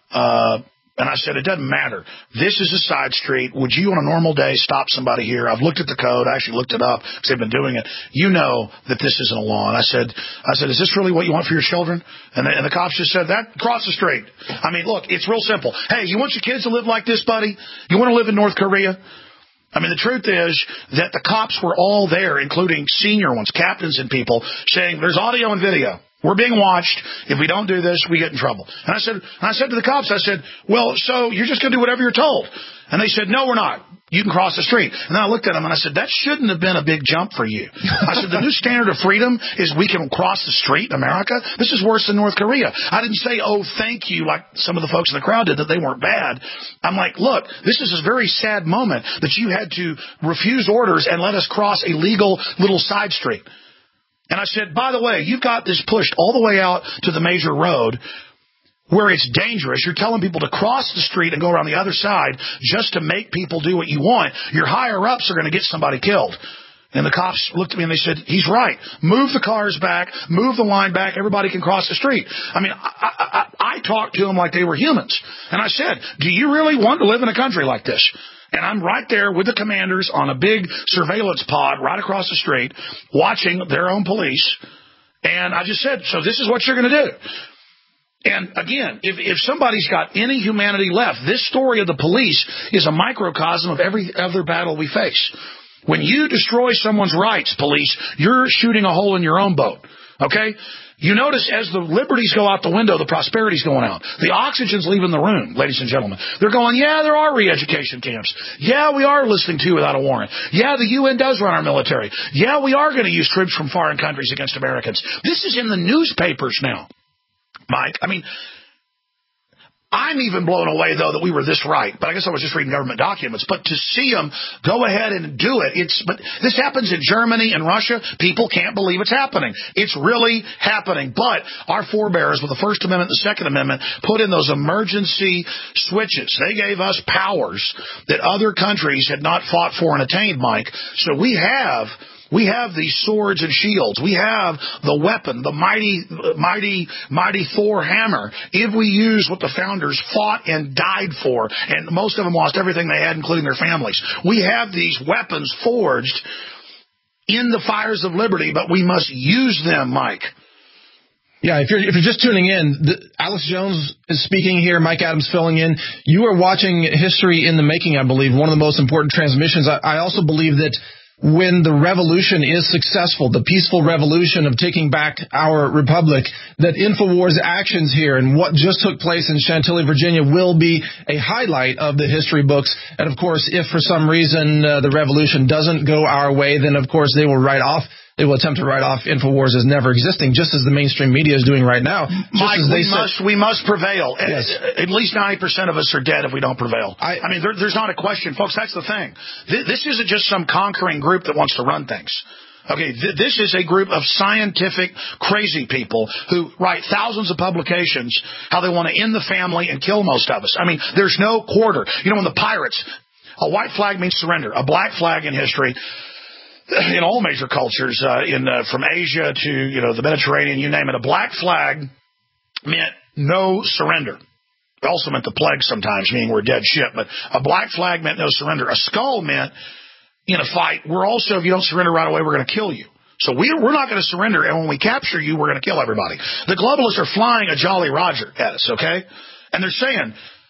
And I said, it doesn't matter. This is a side street. Would you on a normal day stop somebody here? I've looked at the code. I actually looked it up because they've been doing it. You know that this isn't a law. And I said, is this really what you want for your children? And the cops just said, cross the street. I mean, look, it's real simple. Hey, you want your kids to live like this, buddy? You want to live in North Korea? I mean, the truth is that the cops were all there, including senior ones, captains and people, saying there's audio and video. We're being watched. If we don't do this, we get in trouble. And I said to the cops, well, so you're just going to do whatever you're told. And they said, no, we're not. You can cross the street. And then I looked at them and I said, that shouldn't have been a big jump for you. I said, the new standard of freedom is we can cross the street in America. This is worse than North Korea. I didn't say, oh, thank you, like some of the folks in the crowd did, that they weren't bad. I'm like, look, this is a very sad moment that you had to refuse orders and let us cross a legal little side street. And I said, by the way, you've got this pushed all the way out to the major road where it's dangerous. You're telling people to cross the street and go around the other side just to make people do what you want. Your higher-ups are going to get somebody killed. And the cops looked at me and they said, he's right. Move the cars back. Move the line back. Everybody can cross the street. I mean, I talked to them like they were humans. And I said, do you really want to live in a country like this? And I'm right there with the commanders on a big surveillance pod right across the street watching their own police. And I just said, so this is what you're going to do. And again, if somebody's got any humanity left, this story of the police is a microcosm of every other battle we face. When you destroy someone's rights, police, you're shooting a hole in your own boat. Okay? You notice as the liberties go out the window, the prosperity's going out. The oxygen's leaving the room, ladies and gentlemen. They're going, yeah, there are re-education camps. Yeah, we are listening to you without a warrant. Yeah, the UN does run our military. Yeah, we are going to use troops from foreign countries against Americans. This is in the newspapers now, Mike. I mean, I'm even blown away, though, that we were this right. But I guess I was just reading government documents. But to see them go ahead and do it, but this happens in Germany and Russia. People can't believe it's happening. It's really happening. But our forebears with the First Amendment and the Second Amendment put in those emergency switches. They gave us powers that other countries had not fought for and attained, Mike. So we have these swords and shields. We have the weapon, the mighty Thor hammer. If we use what the founders fought and died for, and most of them lost everything they had, including their families. We have these weapons forged in the fires of liberty, but we must use them, Mike. Yeah, if you're just tuning in, Alex Jones is speaking here, Mike Adams filling in. You are watching history in the making, I believe, one of the most important transmissions. I also believe that when the revolution is successful, the peaceful revolution of taking back our republic, that InfoWars actions here and what just took place in Chantilly, Virginia will be a highlight of the history books. And, of course, if for some reason the revolution doesn't go our way, then, of course, they will attempt to write off InfoWars as never existing, just as the mainstream media is doing right now. Mike, we must prevail. Yes. At least 90% of us are dead if we don't prevail. I mean, there's not a question. Folks, that's the thing. This isn't just some conquering group that wants to run things. Okay, this is a group of scientific, crazy people who write thousands of publications how they want to end the family and kill most of us. I mean, there's no quarter. You know, when the pirates, a white flag means surrender. A black flag in history, in all major cultures, from Asia to, the Mediterranean, you name it, a black flag meant no surrender. It also meant the plague sometimes, meaning we're a dead ship. But a black flag meant no surrender. A skull meant, in a fight, if you don't surrender right away, we're going to kill you. So we're not going to surrender, and when we capture you, we're going to kill everybody. The globalists are flying a Jolly Roger at us, okay? And they're saying,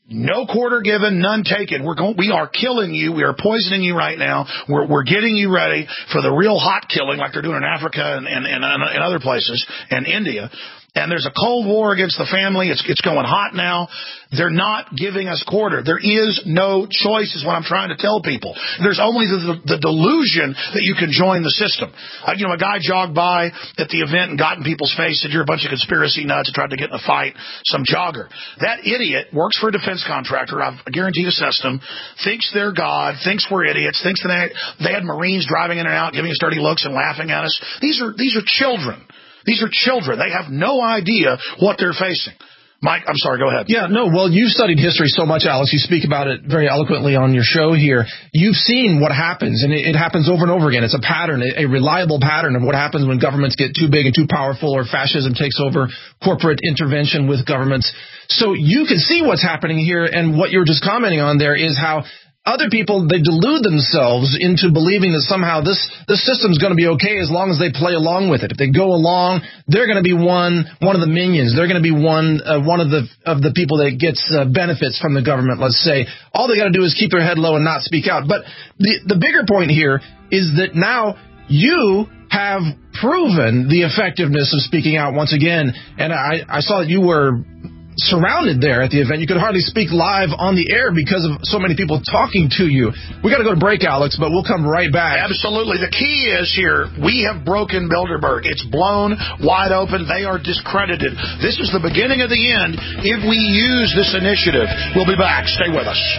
No quarter given, none taken. We are killing you. We are poisoning you right now. We're getting you ready for the real hot killing like they're doing in Africa and other places and India. And there's a Cold War against the family. It's going hot now. They're not giving us quarter. There is no choice is what I'm trying to tell people. There's only the delusion that you can join the system. A guy jogged by at the event and got in people's face, said, you're a bunch of conspiracy nuts, and tried to get in a fight, some jogger. That idiot works for a defense contractor. I've guaranteed assessed him, thinks they're God, thinks we're idiots, thinks that they had Marines driving in and out, giving us dirty looks and laughing at us. These are children. These are children. They have no idea what they're facing. Mike, I'm sorry, go ahead. Yeah, no, well, you've studied history so much, Alex. You speak about it very eloquently on your show here. You've seen what happens, and it happens over and over again. It's a pattern, a reliable pattern of what happens when governments get too big and too powerful or fascism takes over corporate intervention with governments. So you can see what's happening here, and what you were just commenting on there is how other people, they delude themselves into believing that somehow this system's going to be okay as long as they play along with it. If they go along, they're going to be one of the minions. They're going to be one of the people that gets benefits from the government, let's say. All they got to do is keep their head low and not speak out. But the bigger point here is that now you have proven the effectiveness of speaking out once again. And I saw that you were surrounded there at the event. You could hardly speak live on the air because of so many people talking to you. We got to go to break, Alex, but we'll come right back. Absolutely. The key is here, we have broken Bilderberg. It's blown wide open. They are discredited. This is the beginning of the end if we use this initiative. We'll be back. Stay with us.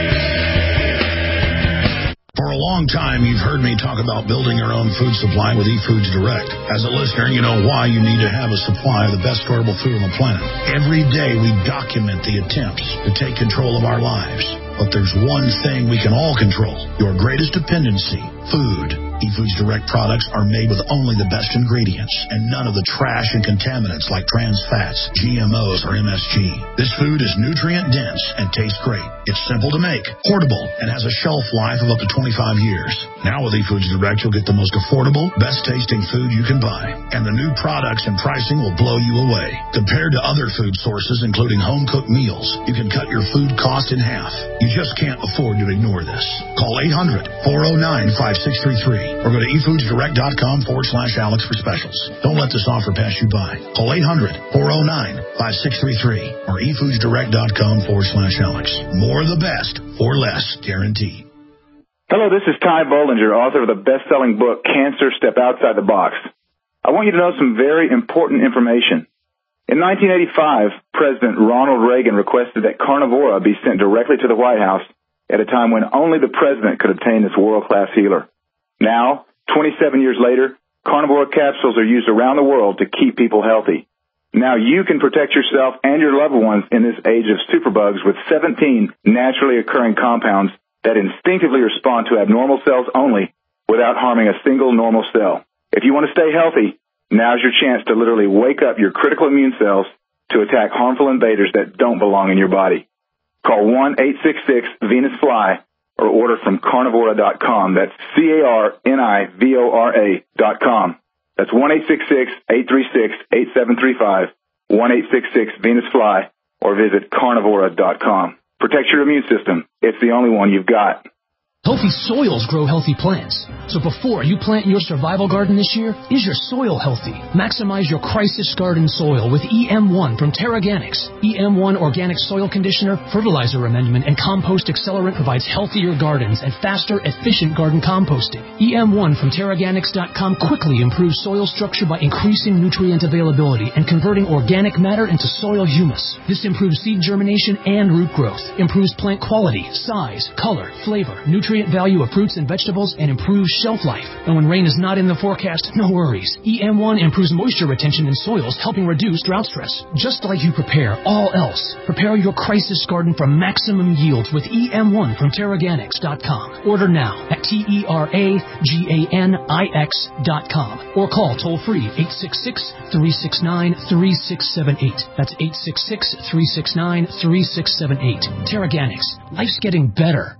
For a long time, you've heard me talk about building your own food supply with eFoods Direct. As a listener, you know why you need to have a supply of the best storable food on the planet. Every day, we document the attempts to take control of our lives. But there's one thing we can all control, your greatest dependency, food. eFoods Direct products are made with only the best ingredients and none of the trash and contaminants like trans fats, GMOs, or MSG. This food is nutrient-dense and tastes great. It's simple to make, portable, and has a shelf life of up to 25 years. Now with eFoods Direct, you'll get the most affordable, best-tasting food you can buy. And the new products and pricing will blow you away. Compared to other food sources, including home-cooked meals, you can cut your food cost in half. You just can't afford to ignore this. Call 800-409-5633 or go to efoodsdirect.com/Alex for specials. Don't let this offer pass you by. Call 800-409-5633 or efoodsdirect.com/Alex. More of the best for less, guaranteed. Hello, this is Ty Bollinger, author of the best-selling book, Cancer, Step Outside the Box. I want you to know some very important information. In 1985, President Ronald Reagan requested that Carnivora be sent directly to the White House at a time when only the president could obtain this world-class healer. Now, 27 years later, Carnivora capsules are used around the world to keep people healthy. Now you can protect yourself and your loved ones in this age of superbugs with 17 naturally occurring compounds that instinctively respond to abnormal cells only without harming a single normal cell. If you want to stay healthy, now's your chance to literally wake up your critical immune cells to attack harmful invaders that don't belong in your body. Call 1-866-VENUS-FLY or order from Carnivora.com. That's CARNIVORA.com. That's 1-866-836-8735, 1-866-VENUS-FLY, or visit Carnivora.com. Protect your immune system. It's the only one you've got. Healthy soils grow healthy plants. So before you plant your survival garden this year, is your soil healthy? Maximize your crisis garden soil with EM1 from TerraGanix. EM1 organic soil conditioner, fertilizer amendment, and compost accelerant provides healthier gardens and faster, efficient garden composting. EM1 from TerraGanix.com quickly improves soil structure by increasing nutrient availability and converting organic matter into soil humus. This improves seed germination and root growth, improves plant quality, size, color, flavor, nutrient value of fruits and vegetables, and improves shelf life. And when rain is not in the forecast, no worries. EM1 improves moisture retention in soils, helping reduce drought stress. Just like you prepare all else, prepare your crisis garden for maximum yields with EM1 from TerraGanix.com. Order now at TerraGanix.com or call toll-free 866-369-3678. That's 866-369-3678. TerraGanix. Life's getting better.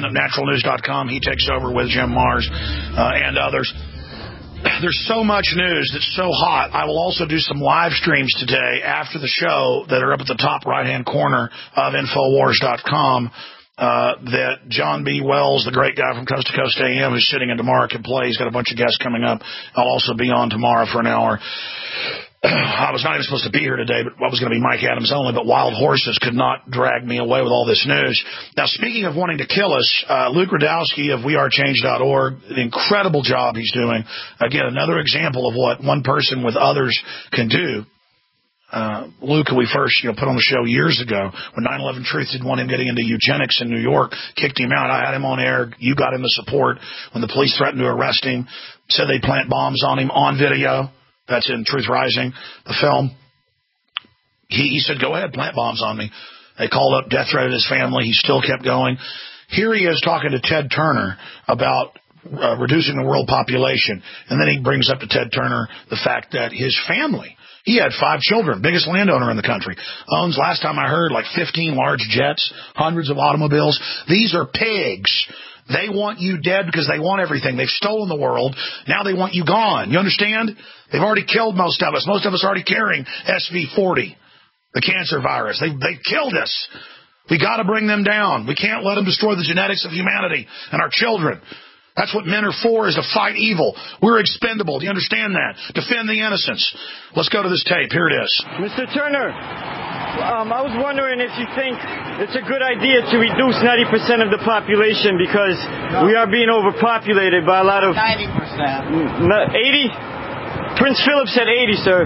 of naturalnews.com. He takes over with Jim Mars and others. There's so much news that's so hot. I will also do some live streams today after the show that are up at the top right-hand corner of Infowars.com that John B. Wells, the great guy from Coast to Coast AM, who's sitting in tomorrow, can play. He's got a bunch of guests coming up. I'll also be on tomorrow for an hour. I was not even supposed to be here today, but I was going to be Mike Adams only, but wild horses could not drag me away with all this news. Now, speaking of wanting to kill us, Luke Radowski of WeAreChange.org, the incredible job he's doing. Again, another example of what one person with others can do. Luke, who we first put on the show years ago, when 9/11 Truth didn't want him getting into eugenics in New York, kicked him out. I had him on air. You got him the support. When the police threatened to arrest him, said they'd plant bombs on him on video. That's in Truth Rising, the film. He said, go ahead, plant bombs on me. They called up, death threatened his family. He still kept going. Here he is talking to Ted Turner about reducing the world population. And then he brings up to Ted Turner the fact that his family, he had 5 children, biggest landowner in the country, owns, last time I heard, like 15 large jets, hundreds of automobiles. These are pigs. They want you dead because they want everything. They've stolen the world. Now they want you gone. You understand? They've already killed most of us. Most of us are already carrying SV40, the cancer virus. They killed us. We got to bring them down. We can't let them destroy the genetics of humanity and our children. That's what men are for, is to fight evil. We're expendable. Do you understand that? Defend the innocents. Let's go to this tape. Here it is. Mr. Turner, I was wondering if you think it's a good idea to reduce 90% of the population because we are being overpopulated by a lot of... 90%. 80? Prince Philip said 80, sir.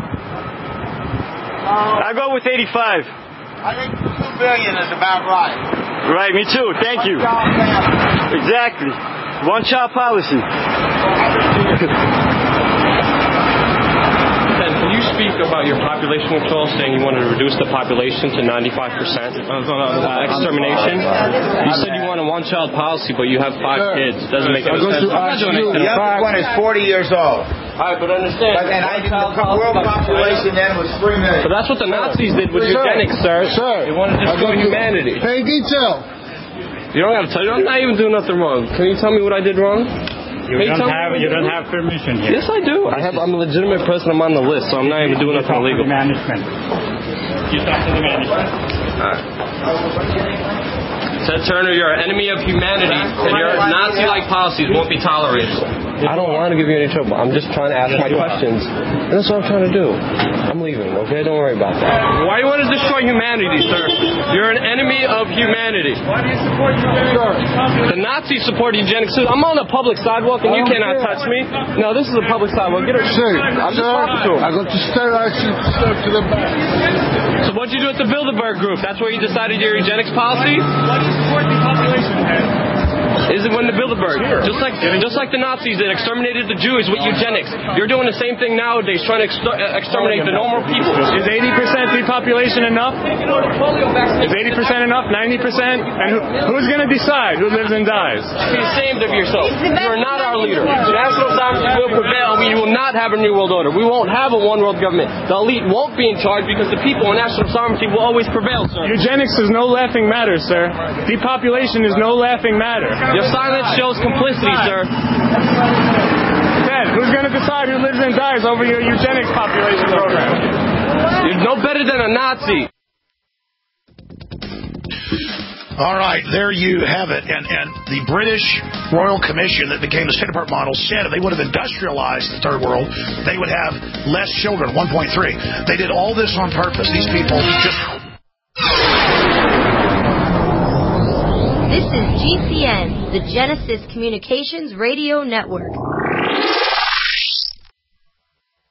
I go with 85. I think 2 billion is about right. Right, me too. Thank you. Exactly. One-child policy. Can you speak about your population control, saying you wanted to reduce the population to 95% extermination? You said you want a one-child policy, but you have 5 kids. Doesn't make any sense. The youngest one is 40 years old. All right, but understand. And I think the world population then was 3 million. But that's what the Nazis did with eugenics, sir. They wanted to destroy humanity. Pay detail. You don't have to tell you. I'm not even doing nothing wrong. Can you tell me what I did wrong? You don't have permission here. Yes, I do. I'm a legitimate person. I'm on the list, so I'm not even doing nothing illegal. Management. You talk to the management. All right. Ted Turner, you're an enemy of humanity, and your Nazi-like policies won't be tolerated. I don't want to give you any trouble. I'm just trying to ask my questions. And that's what I'm trying to do. I'm leaving, okay? Don't worry about that. Why do you want to destroy humanity, sir? You're an enemy of humanity. Why do you support eugenics? The Nazis support eugenics too. I'm on a public sidewalk and you cannot touch me. No, this is a public sidewalk. Get her. I'm just talking to him. I got to stay to the back. So what'd you do at the Bilderberg group? That's where you decided your eugenics policy? Why do you support the population then? Is it when the Bilderberg? Just like the Nazis did, exterminated the Jews with eugenics. You're doing the same thing nowadays, trying to exterminate the normal people. Is 80% repopulation enough? Is 80% enough? 90%? And who's going to decide who lives and dies? Be ashamed of yourself. You are not our leader. National sovereignty will prevail. We will not have a new world order. We won't have a one world government. The elite won't be in charge because the people in national sovereignty will always prevail, sir. Eugenics is no laughing matter, sir. Depopulation is no laughing matter. Your silence shows complicity, sir. Ted, who's going to decide who lives and dies over your eugenics population program? You're no better than a Nazi. All right, there you have it. And the British Royal Commission that became the State Department model said if they would have industrialized the Third World, they would have less children, 1.3. They did all this on purpose. These people just... This is GCN, the Genesis Communications Radio Network.